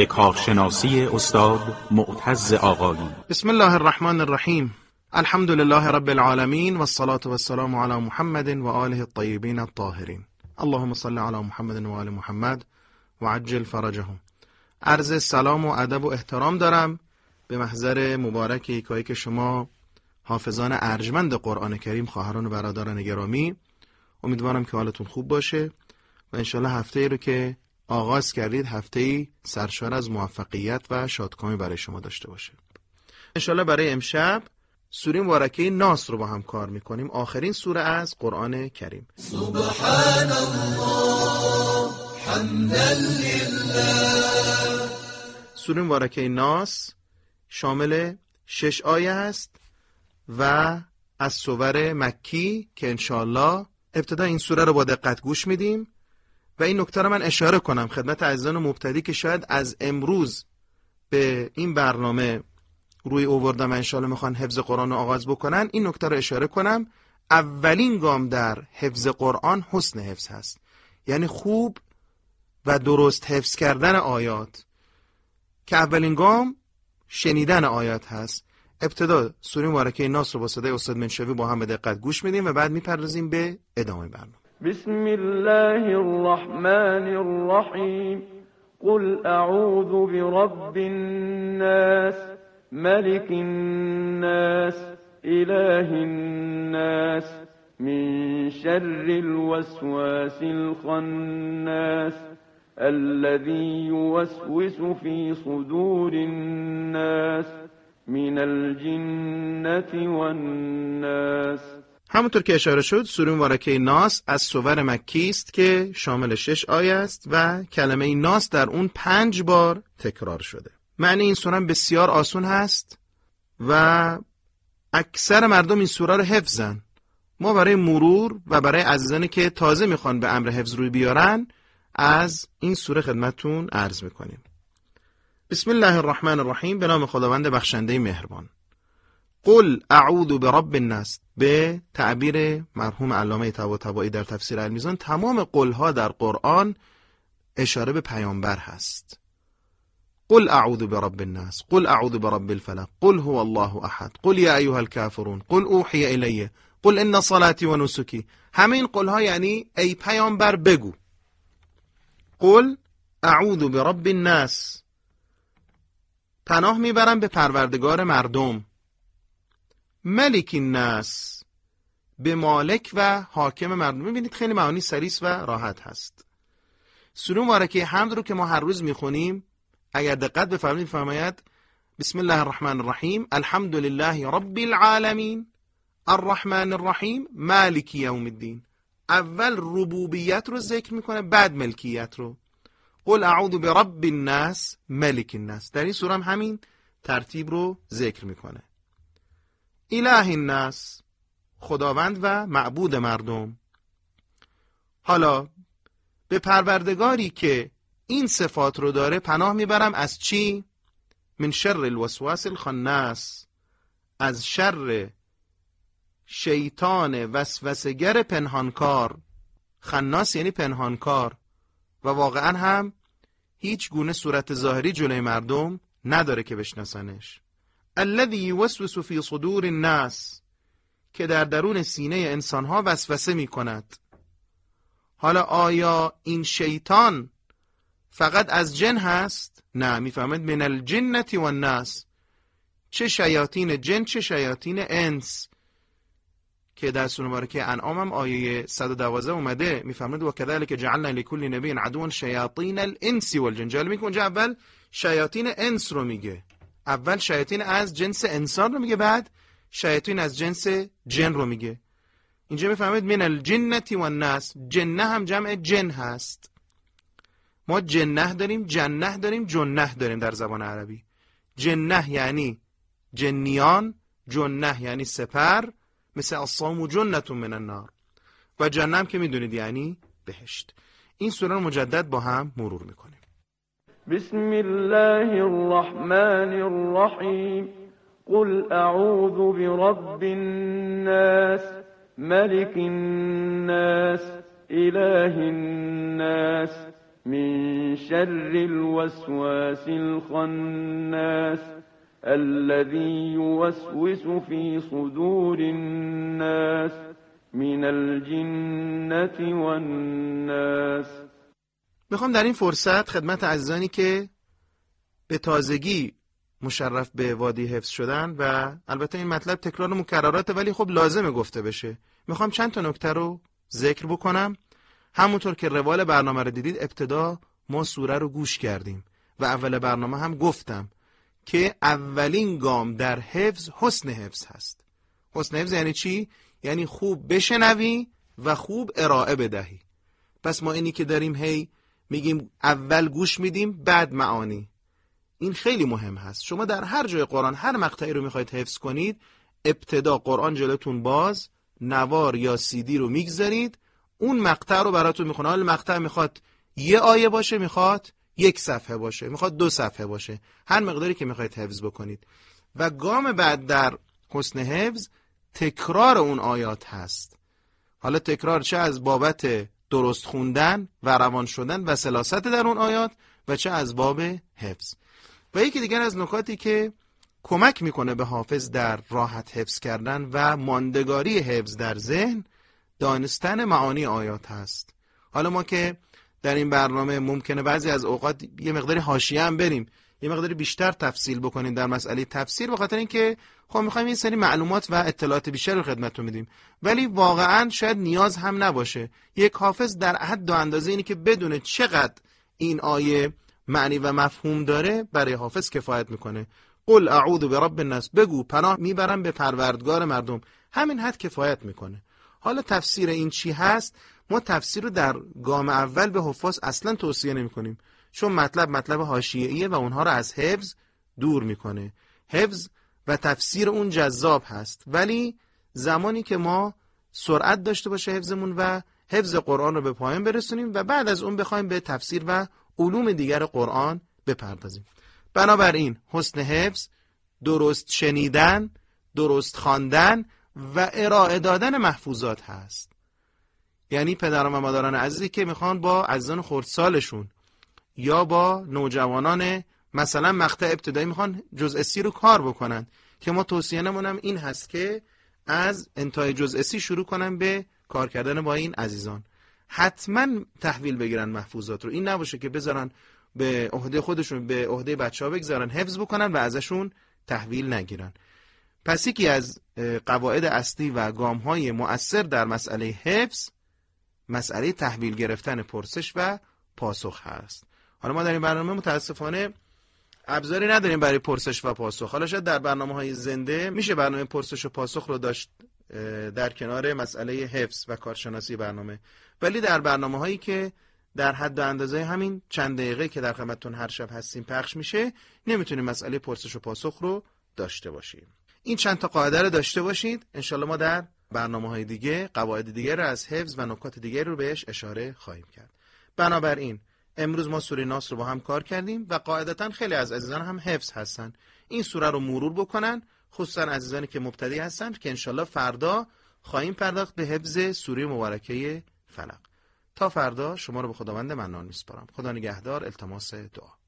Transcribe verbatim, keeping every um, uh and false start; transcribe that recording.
به کارشناسی استاد معتز آقایی. بسم الله الرحمن الرحیم. الحمد لله رب العالمین والصلاة والسلام علی محمد و آله الطیبین الطاهرین. اللهم صل علی محمد و آل محمد و عجل فرجهم. عرض سلام و ادب و احترام دارم به محضر مبارک یکایی که شما حافظان ارجمند قرآن کریم، خواهران و برادران گرامی. امیدوارم که حالتون خوب باشه و انشالله هفته ای رو که آغاز کردید هفته ای سرشار از موفقیت و شادکامی برای شما داشته باشه. انشالله برای امشب سوره مبارکه ناس رو با هم کار میکنیم، آخرین سوره از قرآن کریم. سبحان الله حمدا لله. سوره مبارکه ناس شامل شش آیه است و از سور مکی که انشالله ابتدا این سوره رو با دقت گوش میدیم و این نکته رو من اشاره کنم خدمت عزیزان مبتدی که شاید از امروز به این برنامه روی آوردن و انشالله میخوان حفظ قرآن رو آغاز بکنن. این نکته رو اشاره کنم، اولین گام در حفظ قرآن حسن حفظ هست، یعنی خوب و درست حفظ کردن آیات، که اولین گام شنیدن آیات هست. ابتدا سوره مبارکه ناس رو با صدای استاد منشوی با هم به دقت گوش میدیم و بعد میپردازیم به ادامه برنامه. بسم الله الرحمن الرحیم. قل اعوذ برب الناس ملك الناس اله الناس من شر الوسواس الخناس الذي يوسوس في صدور الناس من الجنة والناس. همونطور که اشاره شد سوره مبارکه ناس از سور مکی است که شامل شش آیه است و کلمه ناس در اون پنج بار تکرار شده. معنی این سوره بسیار آسون هست و اکثر مردم این سوره رو حفظن. ما برای مرور و برای عزیزانی که تازه میخوان به امر حفظ روی بیارن از این سوره خدمتتون عرض میکنیم. بسم الله الرحمن الرحیم. به نام خداوند بخشنده مهربان. قل اعوذ برب الناس. به تعبیر مرحوم علامه طباطبایی در تفسیر المیزان، تمام قلها در قرآن اشاره به پیامبر هست. قل اعوذ برب الناس، قل اعوذ برب الفلق، قل هو الله احد، قل یا ایها الکافرون، قل اوحی الی، قل ان صلاتی و نسکی. همه این قلها یعنی ای پیامبر بگو. قل اعوذ برب الناس، پناه میبرم به پروردگار مردم. ملک الناس، به مالک و حاکم مردم. میبینید خیلی معانی سلیس و راحت هست. سوره مبارکه حمد رو که ما هر روز میخونیم اگر دقت بفرمایید فرماید بسم الله الرحمن الرحیم الحمد لله رب العالمین الرحمن الرحیم مالک یوم الدین. اول ربوبیت رو ذکر میکنه بعد ملکیت رو. قل اعوذ برب الناس ملک الناس، در این سوره هم همین ترتیب رو ذکر میکنه. اله الناس، خداوند و معبود مردم. حالا به پروردگاری که این صفات رو داره پناه میبرم از چی؟ من شر الوسواس الخناس، از شر شیطان وسوسه‌گر پنهانکار. خناس یعنی پنهانکار و واقعا هم هیچ گونه صورت ظاهری جلوی مردم نداره که بشناسنش. الذی یوسوس فی صدور الناس، که در درون سینه انسانها وسوسه می کند. حالا آیا این شیطان فقط از جن هست؟ نه، میفهمد من الجنة و الناس، چه شیاطین جن چه شیاطین انس، که در سوره مبارکه انعام هم آیه صد و دوازده اومده. میفهمد و کذالک جعلنا لكل نبی عدوا شیاطین الانس والجن. جالبه که اونجا اول شیاطین انس رو میگه، اول شیاطین از جنس انسان رو میگه بعد شیاطین از جنس جن رو میگه. اینجا میفهمید من الجنة و الناس، جنه هم جمع جن هست. ما جنه داریم، جنه داریم، جنه داریم در زبان عربی. جنه یعنی جنیان، جنه یعنی سپر، مثل الصوم جنة من النار، و جنم که میدونید یعنی بهشت. این سوره رو مجدد با هم مرور میکنیم. بسم الله الرحمن الرحیم. قل اعوذ برب الناس ملك الناس اله الناس من شر الوسواس الخناس الذي يوسوس في صدور الناس من الجنة والناس. میخوام در این فرصت خدمت عزیزانی که به تازگی مشرف به وادی حفظ شدن و البته این مطلب تکرار مکرراته ولی خب لازمه گفته بشه، میخوام چند تا نکته رو ذکر بکنم. همونطور که روال برنامه رو دیدید ابتدا ما سوره رو گوش کردیم و اول برنامه هم گفتم که اولین گام در حفظ حسن حفظ هست. حسن حفظ یعنی چی؟ یعنی خوب بشنوی و خوب ارائه بدهی. پس ما اینی که داریم هی میگیم اول گوش میدیم بعد معانی، این خیلی مهم هست. شما در هر جای قرآن هر مقطعی رو میخواید حفظ کنید، ابتدا قرآن جلوتون باز، نوار یا سیدی رو میگذارید، اون مقطع رو براتون میخونه. حالا مقطع میخواد یه آیه باشه، میخواد یک صفحه باشه، میخواد دو صفحه باشه، هر مقداری که میخواید حفظ بکنید. و گام بعد در حسن حفظ تکرار اون آیات هست. حالا تکرار چه از بابت درست خوندن و روان شدن و سلاست در اون آیات و چه از باب حفظ. و یکی دیگر از نکاتی که کمک میکنه به حافظ در راحت حفظ کردن و ماندگاری حفظ در ذهن، دانستن معانی آیات هست. حالا ما که در این برنامه ممکنه بعضی از اوقات یه مقداری حاشیه هم بریم، یه مقداری بیشتر تفصیل بکنیم در مسئله تفسیر، به خاطر اینکه خب میخوایم این سری معلومات و اطلاعات بیشتر رو خدمتتون بدیم، ولی واقعا شاید نیاز هم نباشه. یک حافظ در حد و اندازه اینی که بدونه چقدر این آیه معنی و مفهوم داره برای حافظ کفایت میکنه. قل اعوذ برب الناس، بگو پناه میبرم به پروردگار مردم، همین حد کفایت میکنه. حالا تفسیر این چی هست؟ ما تفسیر رو در گام اول به حفاظ اصلا توصیه نمی کنیم، چون مطلب مطلب حاشیه‌ایه و اونها رو از حفظ دور میکنه. حفظ و تفسیر اون جذاب هست، ولی زمانی که ما سرعت داشته باشه حفظمون و حفظ قرآن رو به پایان برسونیم و بعد از اون بخوایم به تفسیر و علوم دیگر قرآن بپردازیم. بنابراین حسن حفظ درست شنیدن، درست خواندن و ارائه دادن محفوظات هست. یعنی پدران و مادران عزیزی که میخوان با عزیزان خردسالشون یا با نوجوانان مثلا مقطع ابتدایی میخوان جزء سی رو کار بکنن، که ما توصیه نمونم این هست که از انتهای جزء سی شروع کنن به کار کردن با این عزیزان. حتما تحویل بگیرن محفوظات رو، این نباشه که بذارن به عهده خودشون، به عهده بچه‌ها بگذارن حفظ بکنن و ازشون تحویل نگیرن. پس یکی از قواعد اصلی و گام‌های مؤثر در مسئله حفظ مسئله تحویل گرفتن پرسش و پاسخ هست. حالا ما در این برنامه متاسفانه ابزاری نداریم برای پرسش و پاسخ. حالا شاید در برنامه‌های زنده میشه برنامه پرسش و پاسخ رو داشت در کنار مسئله حفظ و کارشناسی برنامه، ولی در برنامه‌هایی که در حد و اندازه همین چند دقیقه که در خدمتتون هر شب هستیم پخش میشه، نمیتونیم مسئله پرسش و پاسخ رو داشته باشیم. این چند تا قاعده رو داشته باشید، انشالله ما در برنامه‌های دیگه قواعد دیگه رو از حفظ و نکات دیگه رو بهش اشاره خواهیم کرد. بنابراین امروز ما سوره ناس رو با هم کار کردیم و قاعدتاً خیلی از عزیزان هم حفظ هستن، این سوره رو مرور بکنن، خصوصا عزیزانی که مبتدی هستن که انشالله فردا خواهیم پرداخت به حفظ سوره مبارکه فلق. تا فردا شما رو به خداوند منان میسپارم. خدا نگهدار. التماس دعا.